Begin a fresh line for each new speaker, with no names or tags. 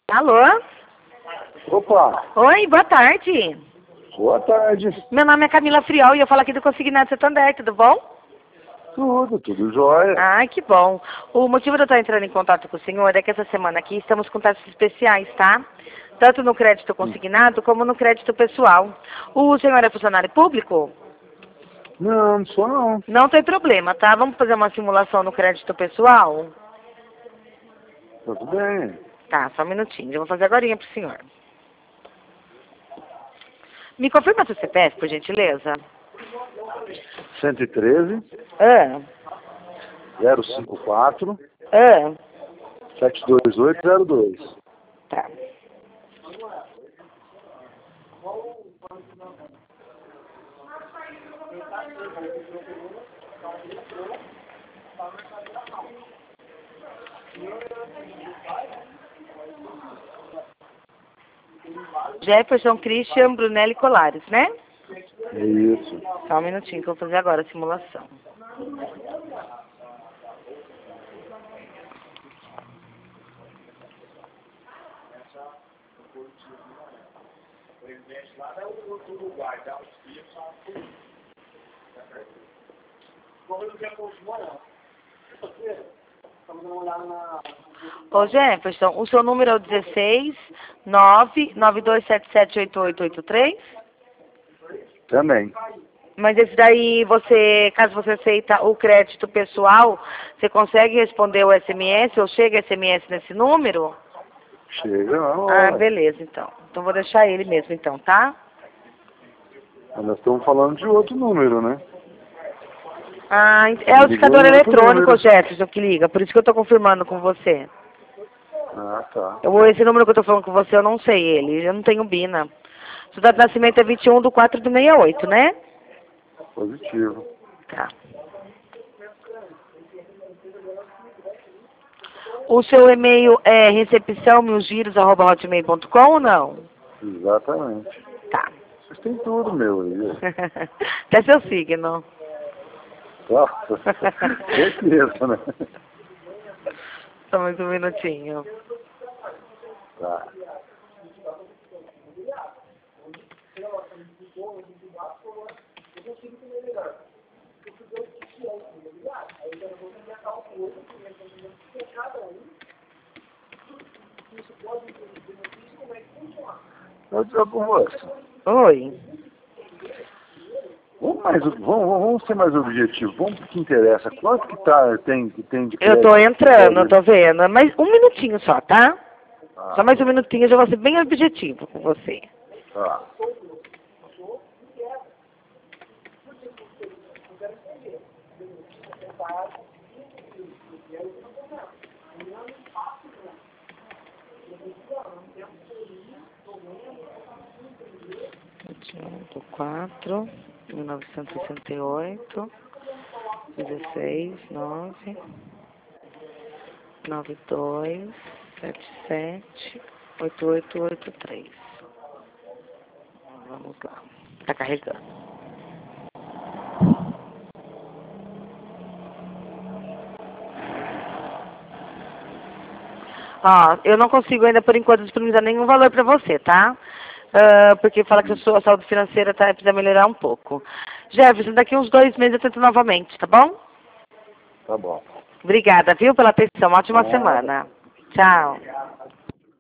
Alô?
Opa,
Oi, boa tarde.
boa tarde.
Meu nome é Camila Friol e eu falo aqui do Consignado Santander, tudo bom?
Tudo jóia.
Ai, que bom. O motivo de eu estar entrando em contato com o senhor é que essa semana aqui estamos com taxas especiais, tá? Tanto no crédito consignado como no crédito pessoal. O senhor é funcionário público?
Não sou não.
Não tem problema, tá? Vamos fazer uma simulação no crédito pessoal?
Tudo bem.
Tá, só um minutinho. Eu vou fazer agorinha pro senhor. Me confirma seu CPF, por gentileza?
113
Ah,
054
ah,
72802.
tá. Jefferson Christian Brunelli Colares, né?
Isso.
Só um minutinho que eu vou fazer agora a simulação. Ô Jefferson, o seu número é o 16 992778883?
Também.
Mas esse daí, você, caso você aceita o crédito pessoal, você consegue responder o SMS ou chega SMS nesse número?
Chega não.
Ah,
Ué.
beleza, então. Então vou deixar ele mesmo, então, tá?
Mas nós estamos falando de outro número, né?
Ah, é o
Ligou
indicador
em outro
eletrônico,
número.
Jefferson, que liga. Por isso que eu tô confirmando com você.
Ah, tá.
Esse número que eu tô falando com você, eu não sei ele. Eu não tenho BINA. Sua data de nascimento é 21/4/68, né?
Positivo.
Tá. O seu e-mail é recepção.milgiros@hotmail.com ou não?
Exatamente.
Tá.
Vocês têm tudo, meu. Aí.
Até seu signo.
Nossa, certeza, né?
Só mais um minutinho.
Tá. Ô, moço,
Oi.
vamos ser mais objetivos. Vamos pro que interessa. Quanto que tem de
Eu
crédito?
tô entrando, eu tô vendo. Mas um minutinho só, tá?
Ah,
Só mais um minutinho, eu já vou ser bem objetivo com você.
tá.
Quatro, 1968, 16, 9, 92, 77, 8883. Vamos lá. Tá carregando. Ó, eu não consigo ainda, por enquanto, disponibilizar nenhum valor para você, tá? Porque fala que a sua saúde financeira precisa melhorar um pouco. Jefferson, daqui uns 2 meses eu tento novamente, tá bom?
Tá bom.
Obrigada, viu, pela atenção. Ótima
Nada.
semana. Tchau.